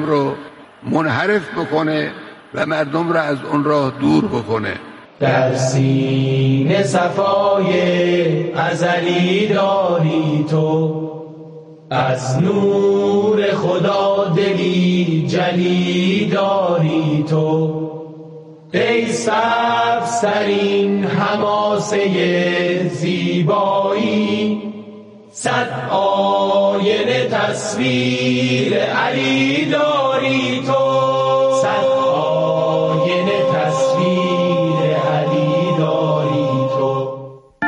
رو منحرف بکنه و مردم رو از اون راه دور بکنه. در سینه صفای ازلی داری تو، از نور خدا دلی جلی داری تو، ای سبزترین حماسه زیبایی، صد آینه تصویر علی داری تو، صد آینه تصویر علی داری تو.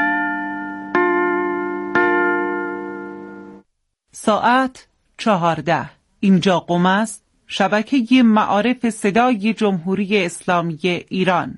ساعت 14. اینجا قم است، شبکه معارف صدای جمهوری اسلامی ایران.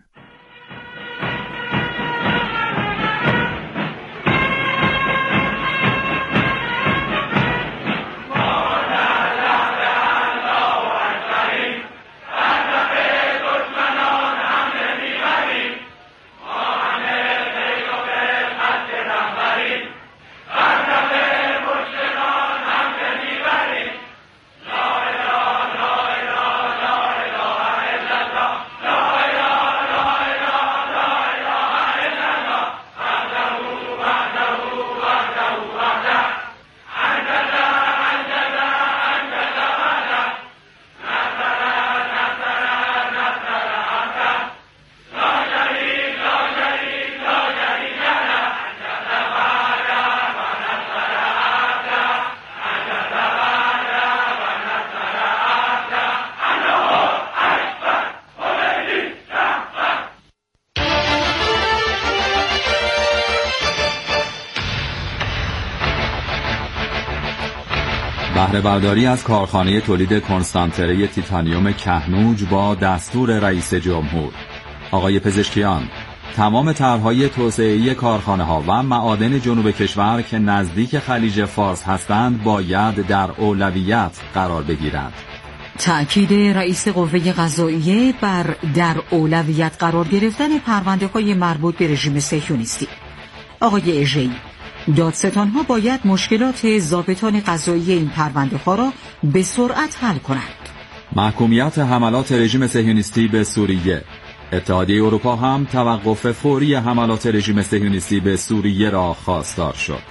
بهره برداری از کارخانه تولید کنسانتره تیتانیوم کهنوج با دستور رئیس جمهور. آقای پزشکیان، تمام طرح‌های توسعه‌ای کارخانه‌ها و معادن جنوب کشور که نزدیک خلیج فارس هستند باید در اولویت قرار بگیرند. تأکید رئیس قوه قضاییه بر در اولویت قرار گرفتن پرونده‌های مربوط به رژیم صهیونیستی. آقای اژه‌ای، دادستان‌ها باید مشکلات ضابطان قضایی این پرونده‌ها را به سرعت حل کنند. محکومیت حملات رژیم صهیونیستی به سوریه. اتحادیه اروپا هم توقف فوری حملات رژیم صهیونیستی به سوریه را خواستار شد.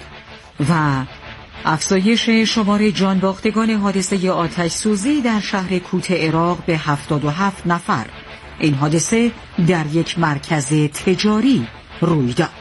و افزایش شمار جانباختگان حادثه آتش سوزی در شهر کوت عراق به 77 نفر. این حادثه در یک مرکز تجاری روی داد.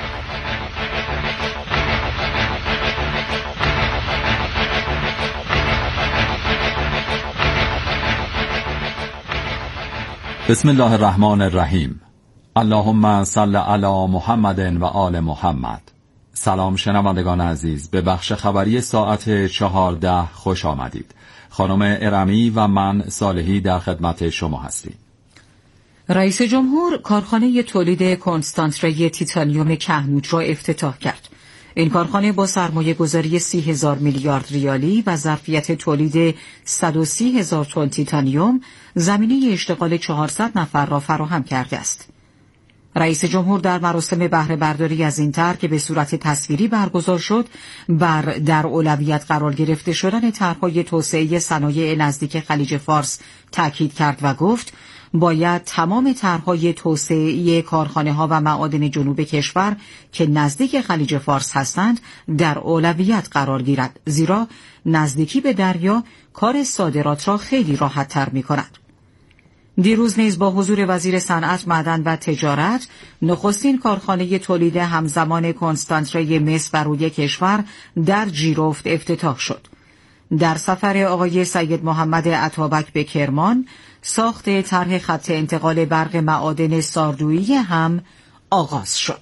بسم الله الرحمن الرحیم. اللهم صل علی محمد و آل محمد. سلام شنوندگان عزیز، به بخش خبری ساعت 14 خوش آمدید. خانم ارمی و من صالحی در خدمت شما هستیم. رئیس جمهور کارخانه تولید کنسانتره تیتانیوم کهنوج را افتتاح کرد. این کارخانه با سرمایه گذاری 30,000 میلیارد ریالی و ظرفیت تولید 130,000 تن تیتانیوم زمینه اشتغال 400 نفر را فراهم کرده است. رئیس جمهور در مراسم بهره برداری از این طرح که به صورت تصویری برگزار شد، بر در اولویت قرار گرفته شدن طرح‌های توسعه صنایع نزدیک خلیج فارس تاکید کرد و گفت باید تمام طرح‌های توسعه کارخانه‌ها و معادن جنوب کشور که نزدیک خلیج فارس هستند در اولویت قرار گیرد، زیرا نزدیکی به دریا کار صادرات را خیلی راحت‌تر می‌کند. دیروز نیز با حضور وزیر صنعت، معدن و تجارت، نخستین کارخانه تولید همزمان کنسانتره مس و روی کشور در جیرفت افتتاح شد. در سفر آقای سید محمد عطابک به کرمان، ساخت طرح خط انتقال برق معادن ساردویی هم آغاز شد.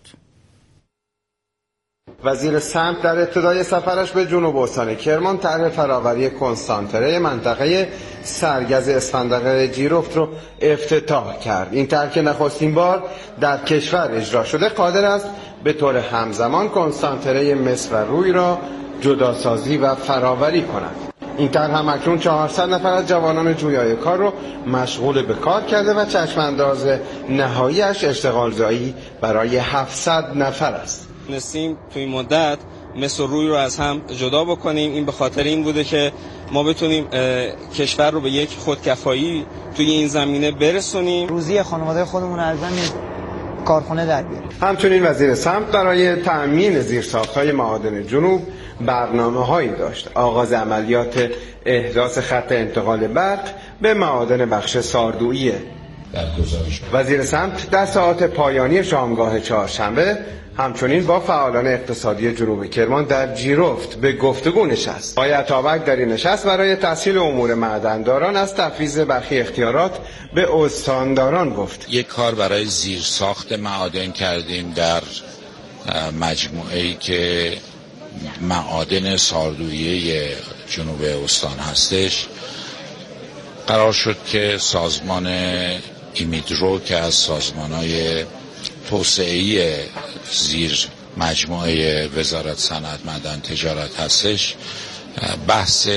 وزیر سمت در ابتدای سفرش به جنوب استان کرمان طرح فراوری کنسانتره منطقه سرگز اسفندقه جیرفت رو افتتاح کرد. این طرح که نخستین بار در کشور اجرا شده قادر است به طور همزمان کنسانتره مس و روی را جداسازی و فراوری کند. این طرح هم اکنون 400 نفر از جوانان جویای کار رو مشغول به کار کرده و چشم انداز نهاییش اشتغالزایی برای 700 نفر است. نسیم توی مدت مس و روی رو از هم جدا بکنیم. این به خاطر این بوده که ما بتونیم کشور رو به یک خودکفایی توی این زمینه برسونیم. روزی خانواده خودمون از همین کارخونه در بیاریم. همچنین وزیر سمت برای تأمین زیرساخت‌های معادن جنوب برنامه‌هایی داشت. آغاز عملیات احداث خط انتقال برق به معادن بخش ساردویی. وزیر سمت در ساعات پایانی شامگاه چهارشنبه همچنین با فعالان اقتصادی جنوب کرمان در جیرفت به گفتگو نشست. آقای عطابک در این نشست برای تسهیل امور معدنداران از تفویض برخی اختیارات به استانداران گفت. یک کار برای زیرساخت معادن کردیم در مجموعه‌ای که معادن ساردویی جنوب استان هستش. قرار شد که سازمان ایمیدرو که از سازمان‌های توسعه‌ای زیر مجموعه وزارت صنعت معدن تجارت هستش بحث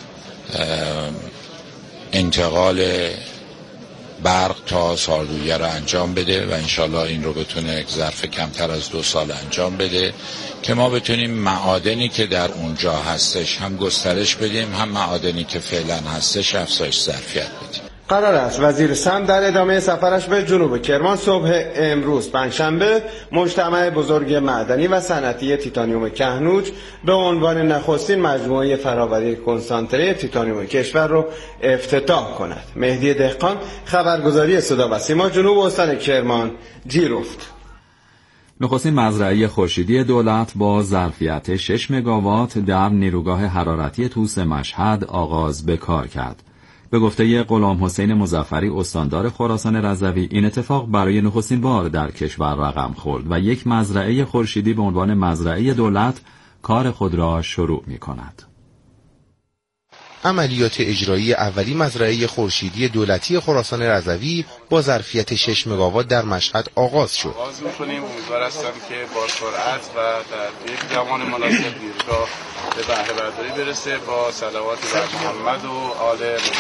انتقال برق تا ساردویه رو انجام بده و انشالله این رو بتونه ظرف کمتر از 2 سال انجام بده که ما بتونیم معادنی که در اونجا هستش هم گسترش بدیم، هم معادنی که فعلا هستش افزایش ظرفیت بدیم. قرار است وزیر سمت در ادامه سفرش به جنوب کرمان صبح امروز پنجشنبه مجتمع بزرگ معدنی و صنعتی تیتانیوم کهنوج به عنوان نخستین مجموعه فراوری کنسانتره تیتانیوم کشور رو افتتاح کند. مهدی دهقان، خبرگزاری صدا و سیما، جنوب استان کرمان، جیرفت. نخستین مزرعه خورشیدی دولت با ظرفیت 6 مگاوات در نیروگاه حرارتی طوس مشهد آغاز به کار کرد. به گفته غلام حسین مظفری استاندار خراسان رضوی، این اتفاق برای نخستین بار در کشور رقم خورد و یک مزرعه خورشیدی به عنوان مزرعه دولت کار خود را شروع می‌کند. عملیات اجرایی اولی مزرعه خورشیدی دولتی خراسان رضوی با ظرفیت 6 مگاوات در مشهد آغاز شد. آغاز می‌کنیم، امیدوار هستم که با سرعت و در یک زمان مناسب نیروگاه به بهره برداری برسه با صلوات بر محمد و آل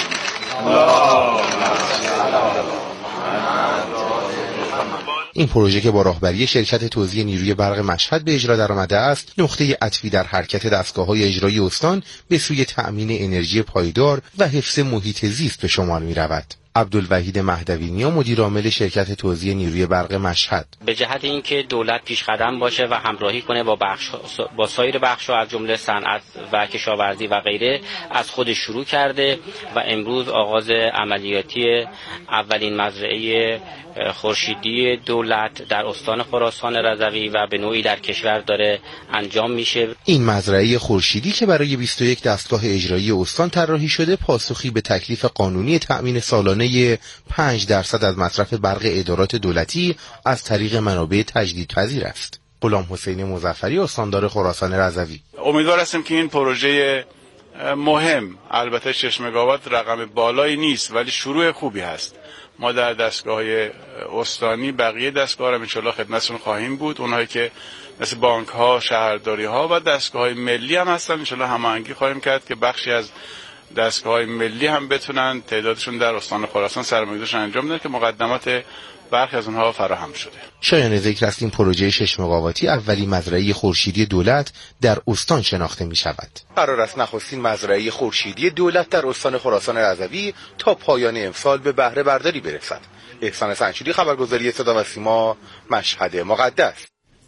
این پروژه که با راهبری شرکت توزیع نیروی برق مشهد به اجرا درآمده است، نقطه عطفی در حرکت دستگاه‌های اجرایی استان به سوی تأمین انرژی پایدار و حفظ محیط زیست به شمار می‌رود. عبدالوحید مهدوی‌نیا مدیر عامل شرکت توزیع نیروی برق مشهد: به جهت اینکه دولت پیش قدم باشه و همراهی کنه با سایر بخش‌ها از جمله صنعت و کشاورزی و غیره، از خودش شروع کرده و امروز آغاز عملیاتی اولین مزرعه خورشیدی دولت در استان خراسان رضوی و به نوعی در کشور داره انجام میشه. این مزرعه خورشیدی که برای 21 دستگاه اجرایی استان طراحی شده، پاسخی به تکلیف قانونی تأمین سالانه 5% از مصرف برق ادارات دولتی از طریق منابع تجدیدپذیر است. غلام حسین مظفری استاندار خراسان رضوی: امیدوار هستیم که این پروژه مهم، البته 6 مگاوات رقم بالایی نیست ولی شروع خوبی هست. ما در دستگاه‌های استانی بقیه دستگاه‌ها رو انشالله خدمتتون خواهیم بود. اونهایی که مثل بانک‌ها، شهرداری‌ها و دستگاه‌های ملی هم هستن انشالله هماهنگی خواهیم کرد که بخشی از دستگاه‌های ملی هم بتونن تعدادشون در استان خراسان سرمایه‌گذاریشون انجام بدن که مقدمات برخی از اونها فراهم شده. شایان ذکر است این پروژه 6 مگاواتی اولی مزرعه خورشیدی دولت در استان شناخته می شود. قرار است نخستین مزرعه خورشیدی دولت در استان خراسان رضوی تا پایان امسال به بهره برداری برسد. احسان سنچوری، خبرگزاری صدا و سیما، مشهد مقدس.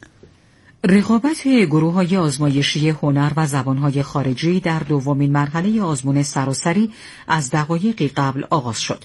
رقابت گروه‌های آزمایشی هنر و زبان‌های خارجی در دومین مرحله آزمون سراسری از دقایقی قبل آغاز شد.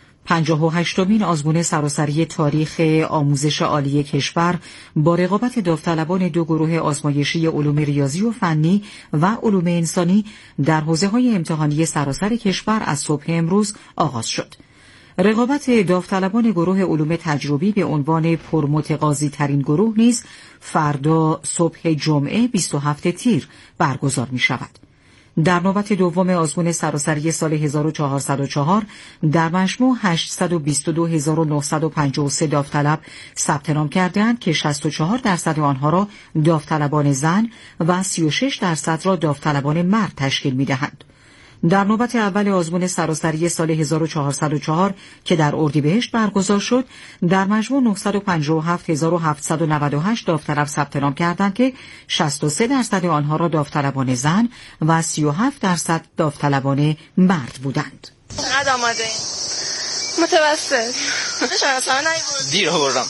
58مین آزمون سراسری تاریخ آموزش عالی کشور با رقابت داوطلبان 2 گروه آزمایشی علوم ریاضی و فنی و علوم انسانی در حوزه‌های امتحانی سراسر کشور از صبح امروز آغاز شد. رقابت داوطلبان گروه علوم تجربی به عنوان پرمتقاضی ترین گروه نیز فردا صبح جمعه 27 تیر برگزار می شود. در نوبت دوم آزمون سراسری سال 1404 در مجموع 822953 داوطلب ثبت نام کردند که 64% آنها را داوطلبان زن و 36% را داوطلبان مرد تشکیل می‌دهند. در نوبت اول آزمون سراسری سال 1404 که در اردیبهشت برگزار شد، در مجموع 957798 داوطلب ثبت نام کردند که 63% آنها را داوطلبان زن و 37% داوطلبان مرد بودند. چقدر آماده این؟ متوسط. دیر آوردم.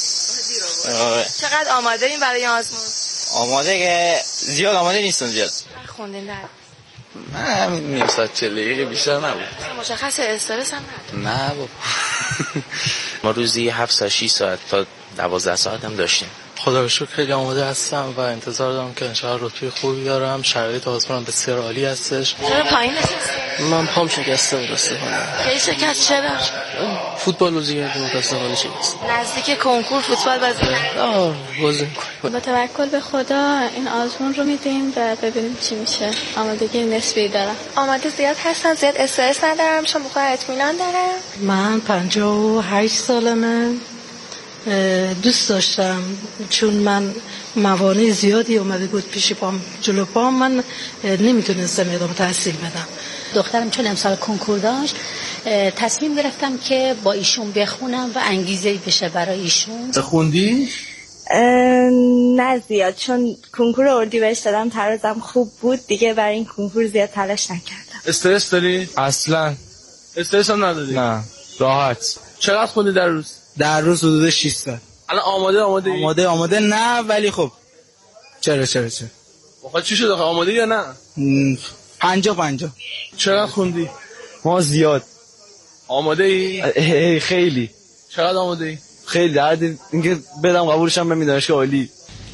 چقدر آماده این برای آزمون؟ آماده که زیاد آماده نیستم زیاد. خوندین در؟ همین نیم ساعت 40 دقیقه بیشتر نبود. مشخص استرس هم نداره؟ نه بابا. ما روزی 7 ساعت 6 ساعت تا 12 ساعت هم داشتیم. خدا رو شکر خیلی آماده هستم و انتظار دارم که انشاءالله رتبه خوبی بیارم. شرایط آزمونم بسیار عالی هستش. چرا پایین نشستی؟ من پام شکسته متاسفانه. کی شکست چرا؟ فوتبال بازی کردم متاسفانه شکست. نزدیک کنکور فوتبال بازی بازی با توکل به خدا این آزمون رو میدیم و ببینیم چی میشه. آمادگی نسبی دارم. آماده زیاد هستم، زیاد استرس ندارم، شما بخواه اطمینان دارم. من 58 سالمه. دوست داشتم چون من موانع زیادی اومده بود پیش پام جلو پام، من نمیتونستم ادامه تحصیل بدم. دخترم چون امسال کنکور داشت تصمیم گرفتم که با ایشون بخونم و انگیزه‌ای بشه برای ایشون. خوندی؟ نه زیاد، چون کنکور اردیبهشت دادم ترازم خوب بود دیگه، برای این کنکور زیاد تلاش نکردم. استرس داری؟ اصلا استرس هم نداری؟ نه راحت. چقدر خوندی در روز؟ در روز حدود 6 ساعت. الان آماده نه، ولی خب چرا واقعا چی شد؟ آماده یا نه؟ 50 چقدر خوندی؟ ما زیاد. آماده ای؟ خیلی. چقدر آماده ای؟ خیلی. در حد اینکه بدم قبولش هم به دانشگاه عالی.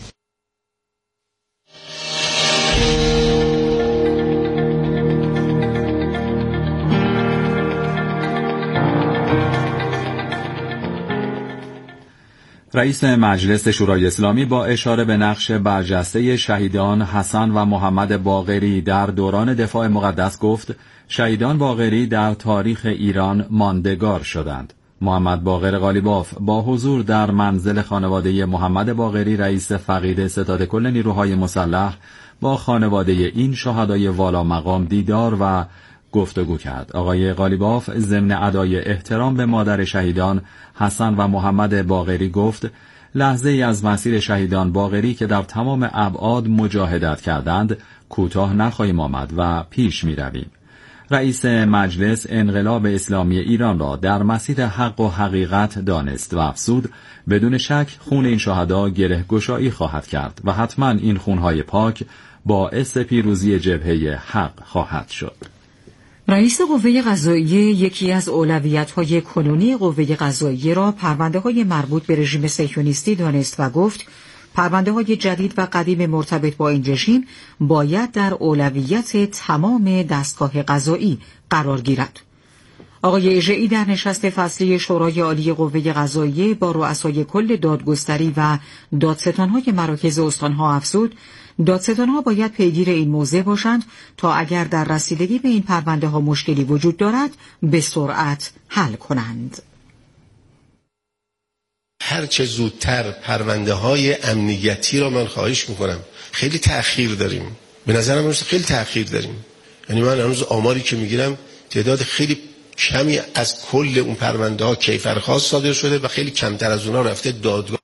رئیس مجلس شورای اسلامی با اشاره به نقش برجسته شهیدان حسن و محمد باقری در دوران دفاع مقدس گفت شهیدان باقری در تاریخ ایران ماندگار شدند. محمد باقر قالیباف با حضور در منزل خانواده محمد باقری رئیس فقید ستاد کل نیروهای مسلح با خانواده این شهدای والا مقام دیدار و گفتگو کرد. آقای قالیباف ضمن ادای احترام به مادر شهیدان حسن و محمد باقری گفت لحظه ای از مسیر شهیدان باقری که در تمام ابعاد مجاهدت کردند کوتاه نخواهیم آمد و پیش می رویم. رئیس مجلس انقلاب اسلامی ایران را در مسیر حق و حقیقت دانست و افزود بدون شک خون این شهدا گره گشایی خواهد کرد و حتما این خونهای پاک باعث پیروزی جبهه حق خواهد شد. رئیس قوه قضاییه یکی از اولویت‌های کنونی قوه قضاییه را پرونده‌های مربوط به رژیم صهیونیستی دانست و گفت پرونده‌های جدید و قدیم مرتبط با این رژیم باید در اولویت تمام دستگاه قضایی قرار گیرد. آقای اژه‌ای در نشست فصلی شورای عالی قوه قضاییه با رؤسای کل دادگستری و دادستان‌های مراکز استان‌ها افزود دادستان‌ها باید پیگیر این موضوع باشند تا اگر در رسیدگی به این پرونده‌ها مشکلی وجود دارد به سرعت حل کنند. هر چه زودتر پرونده‌های امنیتی را من خواهش می‌کنم. خیلی تأخیر داریم. به نظرم هنوز خیلی تأخیر داریم. یعنی من هنوز آماری که می‌گیرم تعداد خیلی کمی از کل اون پرونده‌ها کیفرخواست صادر شده و خیلی کمتر از اونها رفته دادگاه.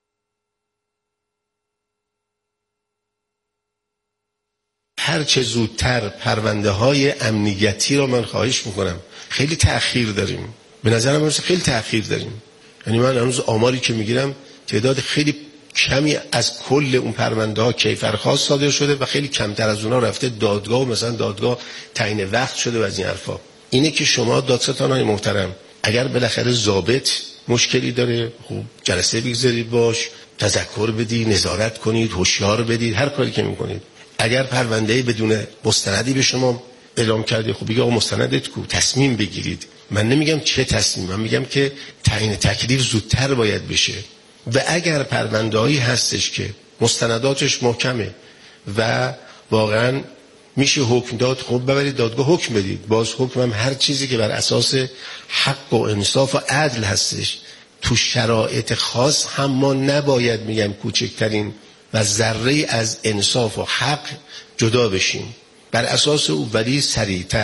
هر چه زودتر پرونده‌های امنیتی را من خواهش می‌کنم. خیلی تأخیر داریم. به نظرم هنوز خیلی تأخیر داریم. یعنی من هنوز آماری که میگیرم تعداد خیلی کمی از کل اون پرونده‌ها کیفرخواست صادر شده و خیلی کمتر از اونها رفته دادگاه و مثلا دادگاه تعیین وقت شده و از این حرفا. اینه که شما دادستان‌های محترم اگر بالاخره ضابط مشکلی داره خوب جلسه بگذارید باش، تذکر بدید، نظارت کنید، هشدار بدید، هر کاری که میکنید. اگر پرونده‌ای بدون مستندی به شما اعلام کرده خب بگید آقا مستندت کو، تصمیم بگیرید. من نمیگم چه تصمیم، من میگم که تعیین تکلیف زودتر باید بشه. و اگر پرونده‌ای هستش که مستنداتش محکمه و واقعا میشه حکم داد، خب ببرید دادگاه حکم بدید. باز حکم هم هر چیزی که بر اساس حق و انصاف و عدل هستش. تو شرایط خاص هم ما نباید میگم کوچکترین و ذره از انصاف و حق جدا بشیم. بر اساس او ولی سریعتر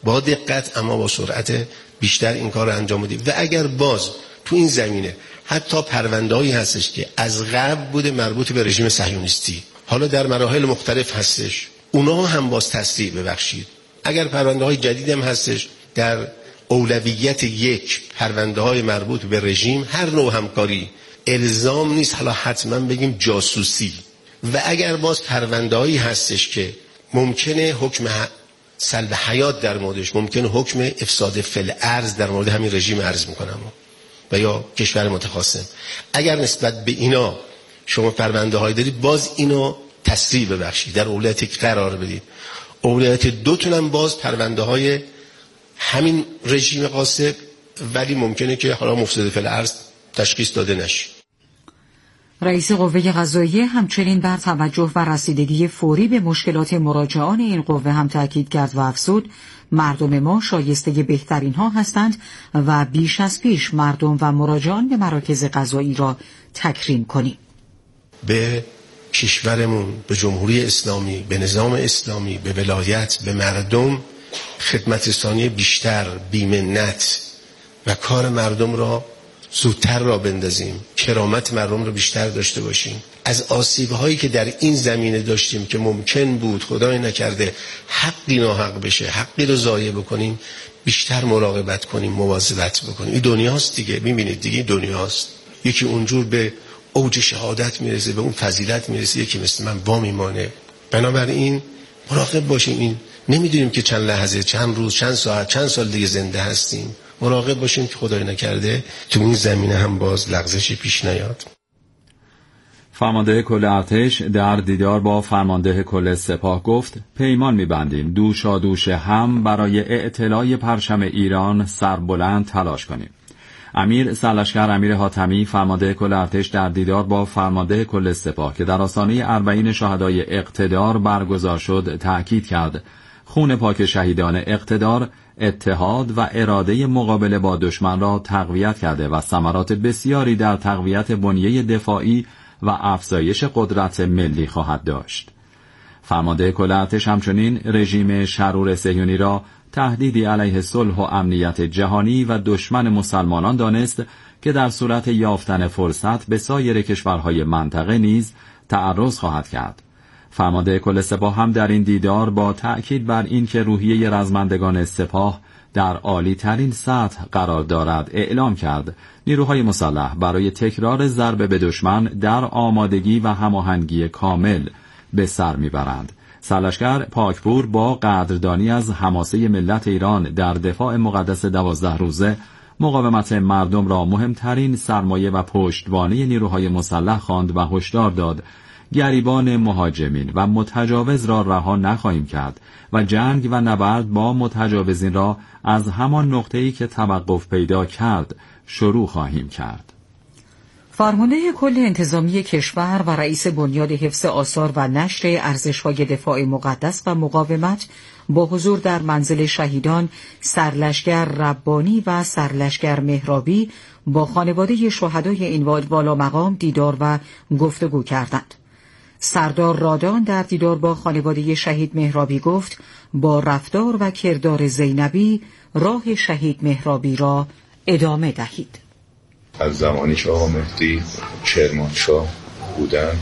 با دقت اما با سرعت بیشتر این کار رو انجام بدیم. و اگر باز تو این زمینه حتی پرونده‌ای هستش که از قبل بوده مربوط به رژیم صهیونیستی، حالا در مراحل مختلف هستش، اونا هم باز تسریع ببخشید. اگر پرونده‌های جدید هم هستش، در اولویت یک پرونده‌های مربوط به رژیم، هر نوع همکاری الزام نیست حالا حتما بگیم جاسوسی. و اگر باز پرونده‌ای هستش که ممکنه حکم سلب حیات در موردش، ممکنه حکم افساد فعل ارض در مورد همین رژیم عرض میکنم و یا کشور متخاصم، اگر نسبت به اینا شما پرونده‌هایی دارید، باز اینو تسریع ببخشید، در اولویت یک قرار بدید. اولویت دوتون هم باز پرونده‌های همین رژیم غاصب، ولی ممکنه که حالا مفسد فعل ارض تشخیص داده نشه. رئیس قوه قضاییه همچنین بر توجه و رسیدگی فوری به مشکلات مراجعان این قوه هم تاکید کرد و افزود مردم ما شایسته بهترین ها هستند و بیش از پیش مردم و مراجعان به مراکز قضایی را تکریم کنیم. به کشورمون، به جمهوری اسلامی، به نظام اسلامی، به ولایت، به مردم خدمت رسانی بیشتر، بی‌منت و کار مردم را زودتر را بندازیم، کرامت مردم رو بیشتر داشته باشیم. از آسیب‌هایی که در این زمینه داشتیم که ممکن بود خدای نکرده حقی ناحق بشه، حقی رو ضایع بکنیم، بیشتر مراقبت کنیم، مواظبت بکنیم. این دنیاست دیگه، می‌بینید دیگه دنیاست. یکی اونجور به اوج شهادت میرسه، به اون فضیلت میرسه، یکی مثل من وا میمانه. بنابراین مراقب باشیم. این نمیدونیم که چند لحظه، چند روز، چند ساعت، چند سال دیگه زنده هستیم. مراقب باشیم که خدای نکرده تو این زمینه هم باز لغزشی پیش نیاد. فرمانده کل ارتش در دیدار با فرمانده کل سپاه گفت پیمان می‌بندیم دوشادوش هم برای اعتلاء پرچم ایران سربلند تلاش کنیم. امیر سرلشکر امیر حاتمی فرمانده کل ارتش در دیدار با فرمانده کل سپاه که در آستانه 40 شهدای اقتدار برگزار شد تأکید کرد خون پاک شهیدان اقتدار اتحاد و اراده مقابله با دشمن را تقویت کرده و ثمرات بسیاری در تقویت بنیه دفاعی و افزایش قدرت ملی خواهد داشت. فرمانده کل ارتش همچنین رژیم شرور صهیونی را تهدیدی علیه صلح و امنیت جهانی و دشمن مسلمانان دانست که در صورت یافتن فرصت به سایر کشورهای منطقه نیز تعرض خواهد کرد. فرمانده کل سپاه هم در این دیدار با تأکید بر این که روحیه رزمندگان سپاه در عالی ترین سطح قرار دارد اعلام کرد نیروهای مسلح برای تکرار ضربه به دشمن در آمادگی و هماهنگی کامل به سر میبرند. سرلشکر پاکپور با قدردانی از حماسه ملت ایران در دفاع مقدس 12 روزه مقاومت مردم را مهمترین سرمایه و پشتوانه نیروهای مسلح خواند و هشدار داد گریبان مهاجمین و متجاوز را رها نخواهیم کرد و جنگ و نبرد با متجاوزین را از همان نقطه‌ای که توقف پیدا کرد شروع خواهیم کرد. فرمانده کل انتظامی کشور و رئیس بنیاد حفظ آثار و نشر ارزش‌های دفاع مقدس و مقاومت با حضور در منزل شهیدان سرلشکر ربانی و سرلشکر مهرابی با خانواده شهدای این والا مقام دیدار و گفتگو کردند. سردار رادان در دیدار با خانواده شهید مهرابی گفت با رفتار و کردار زینبی راه شهید مهرابی را ادامه دهید. از زمانی که آقا مهدی کرمانشاه بودن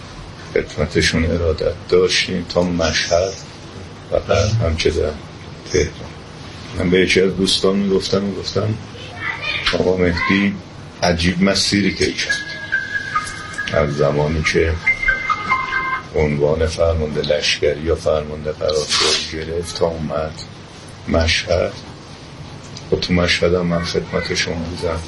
خدمتشون ارادت داشتیم تا مشهد و بعد هم که در تهران. من به یکی از دوستان میگفتم آقا مهدی عجیب مسیری که کرد. از زمانی که عنوان فرمانده لشکری یا فرمانده قرارگاه گرفت تا اومد مشهد و تو مشهد هم من خدمتشون بودم.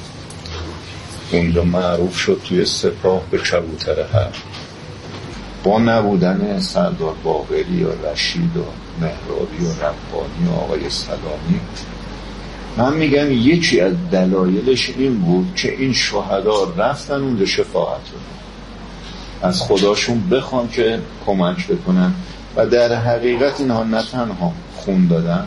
اونجا معروف شد توی سپاه به کبوتر هر. با نبودن سردار باقری و رشید و مهرابی و ربانی و آقای سلامی، من میگم یکی از دلایلش این بود که این شهدا رفتن اونجا شفاعت رو از خداشون بخوان که کمک بکنن و در حقیقت اینها نه تنها خون دادن،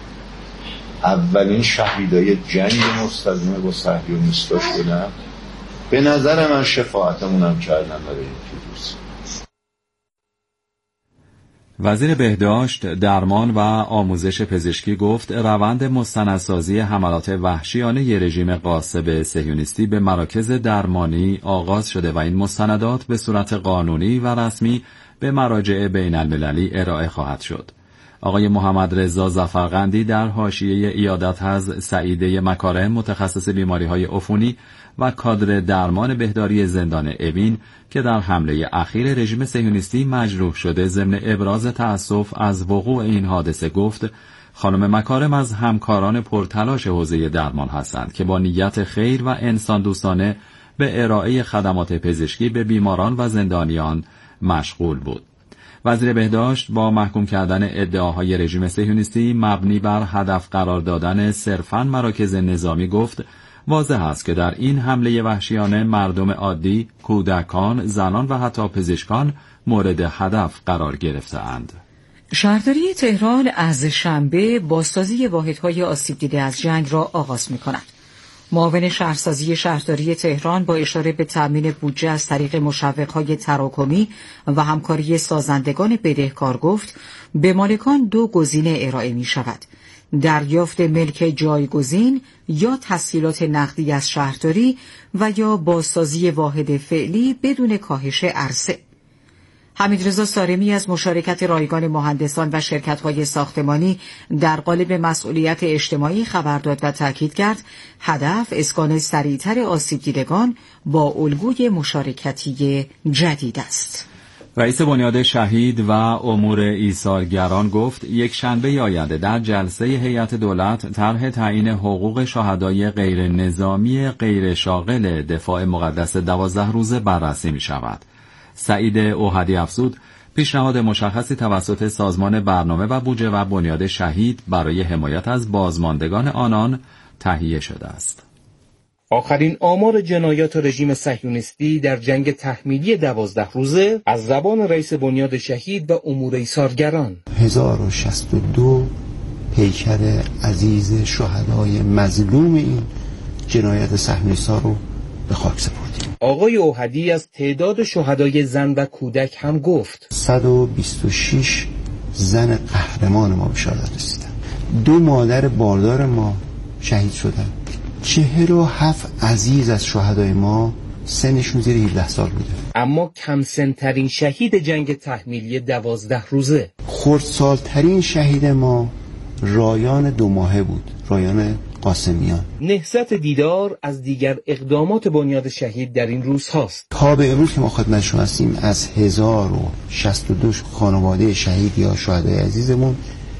اولین شهیدای جنگ مستقیم با صهیونیستا شدن، به نظر من شفاعتمون هم کردن برای این پیروزی. وزیر بهداشت، درمان و آموزش پزشکی گفت روند مستندسازی حملات وحشیانه رژیم غاصب صهیونیستی به مراکز درمانی آغاز شده و این مستندات به صورت قانونی و رسمی به مراجع بین المللی ارائه خواهد شد. آقای محمد رضا ظفرقندی در حاشیه عیادت از سعیده مکارم متخصص بیماری‌های عفونی و کادر درمان بهداری زندان اوین که در حمله اخیر رژیم صهیونیستی مجروح شده ضمن ابراز تأسف از وقوع این حادثه گفت خانم مکارم از همکاران پرتلاش حوزه درمان هستند که با نیت خیر و انسان دوستانه به ارائه خدمات پزشکی به بیماران و زندانیان مشغول بود. وزیر بهداشت با محکوم کردن ادعاهای رژیم صهیونیستی مبنی بر هدف قرار دادن صرفاً مراکز نظامی گفت واضح است که در این حمله وحشیانه مردم عادی، کودکان، زنان و حتی پزشکان مورد هدف قرار گرفته‌اند. شهرداری تهران از شنبه بازسازی واحدهای آسیب دیده از جنگ را آغاز می‌کند. معاون شهرسازی شهرداری تهران با اشاره به تامین بودجه از طریق مشوق‌های تراکمی و همکاری سازندگان بدهکار گفت به مالکان 2 گزینه ارائه می‌شود: دریافت ملک جایگزین یا تسهیلات نقدی از شهرداری و یا بازسازی واحد فعلی بدون کاهش عرضه. حمیدرضا سارمی از مشارکت رایگان مهندسان و شرکت‌های ساختمانی در قالب مسئولیت اجتماعی خبر داد و تاکید کرد هدف اسکان سریعتر آسیب دیدگان با الگوی مشارکتی جدید است. رئیس بنیاد شهید و امور ایثارگران گفت یک شنبه آینده در جلسه هیئت دولت طرح تعیین حقوق شهدای غیر نظامی غیر شاغل دفاع مقدس 12 روزه بررسی می شود. سعید اوحدی افزود پیشنهاد مشخصی توسط سازمان برنامه و بودجه و بنیاد شهید برای حمایت از بازماندگان آنان تهیه شده است. آخرین آمار جنایات رژیم صهیونیستی در جنگ تحمیلی 12 روزه از زبان رئیس بنیاد شهید و امور ایثارگران: 1062 پیکر عزیز شهدای مظلوم این جنایت صهیونیستی رو به خاک سپردیم. آقای اوحدی از تعداد شهدای زن و کودک هم گفت 126 زن قهرمان ما به شهادت رسیدن، 2 مادر باردار ما شهید شدن، 47 عزیز از شهدای ما سنشون زیر 17 سال بوده. اما کم سن‌ترین شهید جنگ تحمیلی 12 روزه، خردسال‌ترین شهید ما رایان 2 ماهه بود، رایان قاسمیان. نهضت دیدار از دیگر اقدامات بنیاد شهید در این روز هاست. تا به امروز که ما خدمت شما هستیم از 1062 خانواده شهید یا شهدای عزیزمون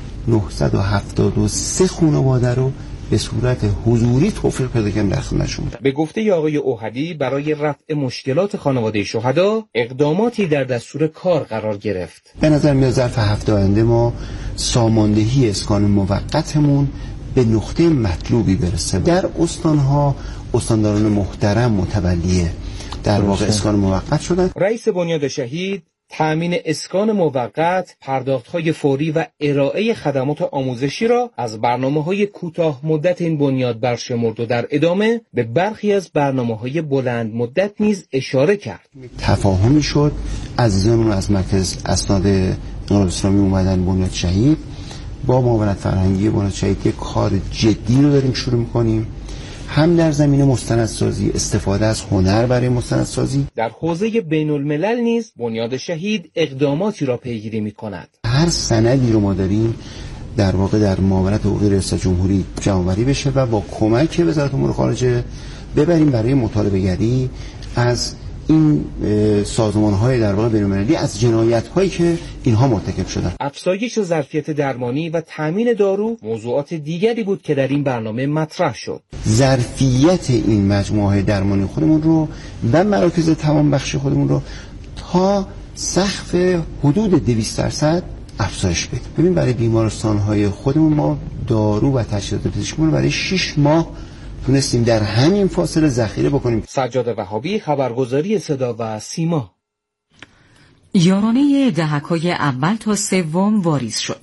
973 خانواده رو به صورت حضوری توفیق پیدا کردن در خدمتشون. به گفته آقای اوحدی برای رفع مشکلات خانواده شهدا اقداماتی در دستور کار قرار گرفت. به نظر میاد ظرف هفته آینده ما ساماندهی اسکان موقتمون به نقطه مطلوبی برسه. در استانها استانداران محترم متولیه در واقع اسکان موقت شدن. رئیس بنیاد شهید تأمین اسکان موقت، پرداخت‌های فوری و ارائه خدمات آموزشی را از برنامه‌های کوتاه مدت این بنیاد برشمرد و در ادامه به برخی از برنامه‌های بلند مدت نیز اشاره کرد. تفاهمی شد، عزیزانمون از مرکز اسناد انقلاب اسلامی اومدن بنیاد شهید، با معاونت فرهنگی بنیاد شهید یک کار جدی رو داریم شروع می‌کنیم، هم در زمینه مستندسازی، استفاده از هنر برای مستندسازی. در حوزه بین الملل نیز بنیاد شهید اقداماتی را پیگیری می‌کند. هر سندی رو ما داریم در واقع در معاونت حقوقی ریاست جمهوری جمع‌آوری بشه و با کمک وزارت امور خارجه ببریم برای مطالبه‌گری از این سازمان‌های در واقع بین‌المللی از جنایت‌هایی که اینها مرتکب شدن. افزایش ظرفیت درمانی و تامین دارو موضوعات دیگری بود که در این برنامه مطرح شد. ظرفیت این مجموعه درمانی خودمون رو و مراکز توان بخشی خودمون رو تا سقف حدود 200% افزایش بدیم. ببین برای بیمارستان‌های خودمون ما دارو و تجهیزات پزشکی رو برای 6 ماه تونستیم در همین فاصله ذخیره بکنیم. سجاد وهابی، خبرگزاری صدا و سیما. یارانه دهک‌های اول تا سوم واریز شد.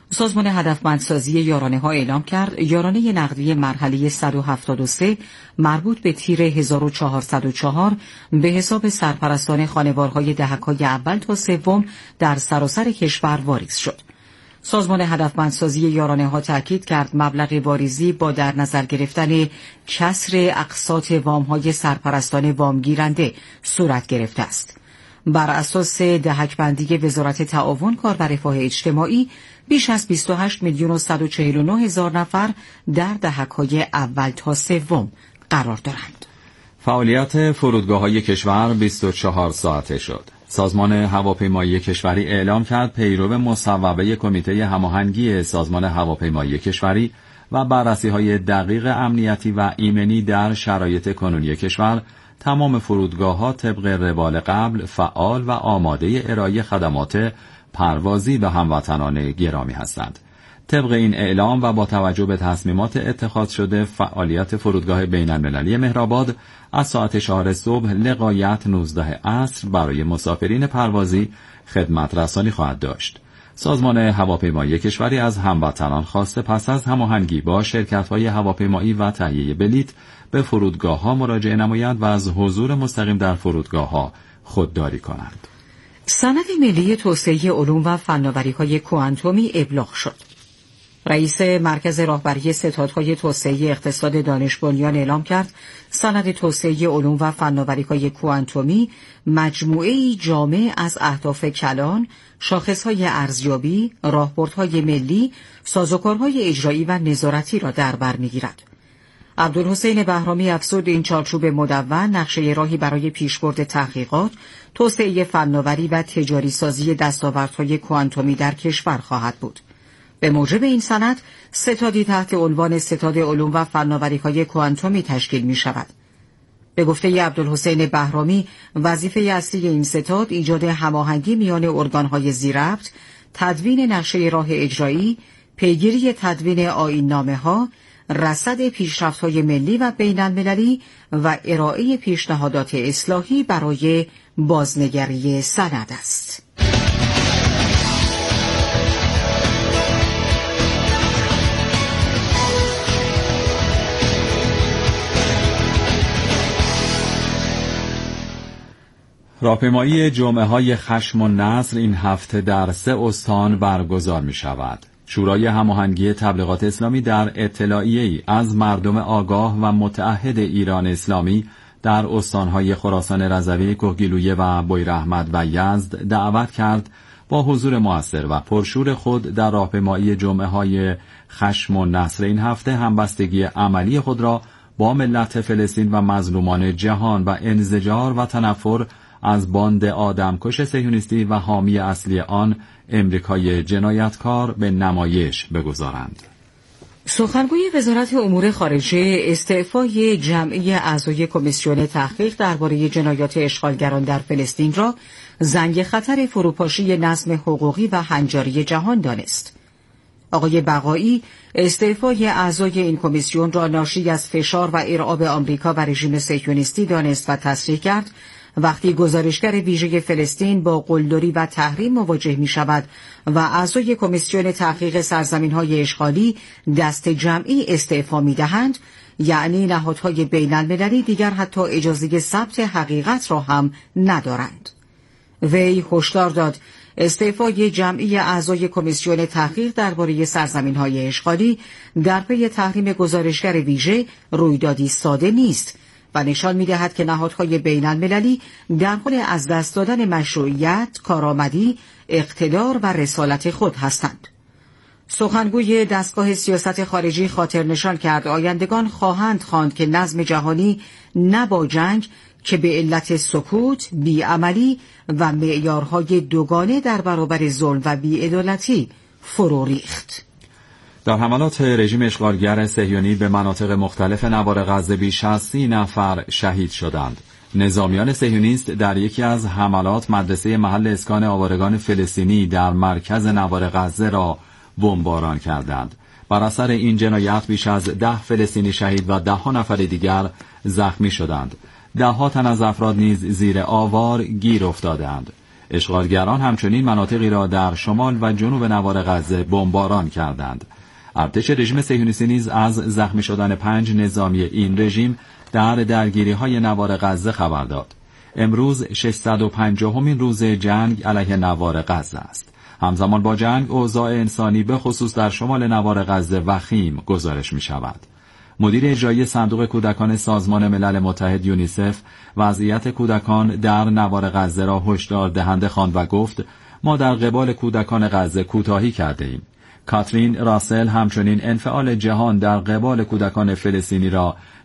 سازمان هدفمندسازی یارانه‌ها اعلام کرد یارانه نقدی مرحله 173 مربوط به تیر 1404 به حساب سرپرستان خانوارهای دهک‌های اول تا سوم در سراسر کشور واریز شد. سازمان هدفمندسازی یارانه‌ها تاکید کرد مبلغ واریزی با در نظر گرفتن کسر اقساط وام‌های سرپرستان وامگیرنده صورت گرفته است. بر اساس دهک‌بندی وزارت تعاون کار و رفاه اجتماعی بیش از 28,149,000 نفر در دهک‌های اول تا سوم قرار دارند. فعالیت فرودگاه‌های کشور 24 ساعته شد. سازمان هواپیمایی کشوری اعلام کرد پیرو مصوبه کمیته هماهنگی سازمان هواپیمایی کشوری و بررسی‌های دقیق امنیتی و ایمنی در شرایط کنونی کشور، تمام فرودگاه‌ها طبق روال قبل فعال و آماده ارائه خدمات پروازی به هموطنان گرامی هستند. طبق این اعلام و با توجه به تصمیمات اتخاذ شده، فعالیت فرودگاه بین‌المللی مهرآباد از ساعت 4 صبح لغایت 19 عصر برای مسافرین پروازی خدمت رسانی خواهد داشت. سازمان هواپیمایی کشوری از هموطنان خواسته پس از هماهنگی با شرکت‌های هواپیمایی و تهیه بلیط به فرودگاه‌ها مراجعه نمایند و از حضور مستقیم در فرودگاه‌ها خودداری کنند. سند ملی توسعه علوم و فناوری‌های کوانتومی ابلاغ شد. رئیس مرکز راهبری ستادهای توسعه اقتصاد دانش بنیان اعلام کرد سند توسعه علوم و فناوری‌های کوانتومی مجموعه‌ای جامع از اهداف کلان، شاخص‌های ارزیابی، راهبردهای ملی، سازوکارهای اجرایی و نظارتی را در بر می‌گیرد. عبدالحسین بهرامی افزود این چارچوب مدون نقشه راهی برای پیشبرد تحقیقات، توسعه فناوری و تجاری سازی دستاوردهای کوانتومی در کشور خواهد بود. به موجب این سند، ستادی تحت عنوان ستاد علوم و فناوری‌های کوانتومی تشکیل می شود. به گفته عبدالحسین بهرامی، وظیفه اصلی این ستاد ایجاد هماهنگی میان ارگان‌های ذی‌ربط، تدوین نقشه راه اجرایی، پیگیری تدوین آیین‌نامه‌ها، رصد پیشرفت‌های ملی و بین‌المللی و ارائه پیشنهادات اصلاحی برای بازنگری سند است. راهپیمایی جمعه‌های خشم و نصر این هفته در 3 استان برگزار می شود. شورای هماهنگی تبلیغات اسلامی در اطلاعیه‌ای از مردم آگاه و متعهد ایران اسلامی در استانهای خراسان رضوی، کهگیلویه و بویراحمد و یزد دعوت کرد با حضور مؤثر و پرشور خود در راهپیمایی جمعه‌های خشم و نصر این هفته همبستگی عملی خود را با ملت فلسطین و مظلومان جهان و انزجار و تنفر از باند آدمکش صهیونیستی و حامی اصلی آن امریکای جنایتکار به نمایش بگذارند. سخنگوی وزارت امور خارجه استعفای جمعی اعضای کمیسیون تحقیق درباره جنایات اشغالگران در فلسطین را زنگ خطر فروپاشی نظم حقوقی و هنجاری جهان دانست. آقای بقایی استعفای اعضای این کمیسیون را ناشی از فشار و ارعاب آمریکا و رژیم صهیونیستی دانست و تصریح کرد وقتی گزارشگر ویژه فلسطین با قلدری و تحریم مواجه می شود و اعضای کمیسیون تحقیق سرزمین‌های اشغالی دست جمعی استعفا می دهند، یعنی نهادهای بین‌المللی دیگر حتی اجازه ثبت حقیقت را هم ندارند. وی هشدار داد استعفای جمعی اعضای کمیسیون تحقیق درباره سرزمین‌های اشغالی در پی تحریم گزارشگر ویژه رویدادی ساده نیست و نشان می‌دهد که نهادهای بین‌المللی در حال از دست دادن مشروعیت، کارآمدی، اقتدار و رسالت خود هستند. سخنگوی دستگاه سیاست خارجی خاطر نشان کرد آیندگان خواهند خواند که نظم جهانی نه با جنگ که به علت سکوت، بیعملی و معیارهای دوگانه در برابر ظلم و بی‌عدالتی فرو ریخت. در حملات رژیم اشغالگر صهیونی به مناطق مختلف نوار غزه بیش از 30 نفر شهید شدند. نظامیان صهیونیست در یکی از حملات مدرسه محل اسکان آوارگان فلسطینی در مرکز نوار غزه را بمباران کردند. بر اثر این جنایت بیش از 10 فلسطینی شهید و 10 نفر دیگر زخمی شدند. 10 تن از افراد نیز زیر آوار گیر افتادند. اشغالگران همچنین مناطقی را در شمال و جنوب نوار غزه بمباران کردند. ارتش رژیم صهیونیستی نیز از زخمی شدن 5 نظامی این رژیم در درگیری‌های نوار غزه خبر داد. امروز 650مین روز جنگ علیه نوار غزه است. همزمان با جنگ اوضاع انسانی به خصوص در شمال نوار غزه وخیم گزارش می شود. مدیر اجرایی صندوق کودکان سازمان ملل متحد یونیسف وضعیت کودکان در نوار غزه را هشدار دهنده خواند و گفت ما در قبال کودکان غزه کوتاهی کرده ایم. کاترین راسل همچنین انفعال جهان در قبال کودکان فلسطینی را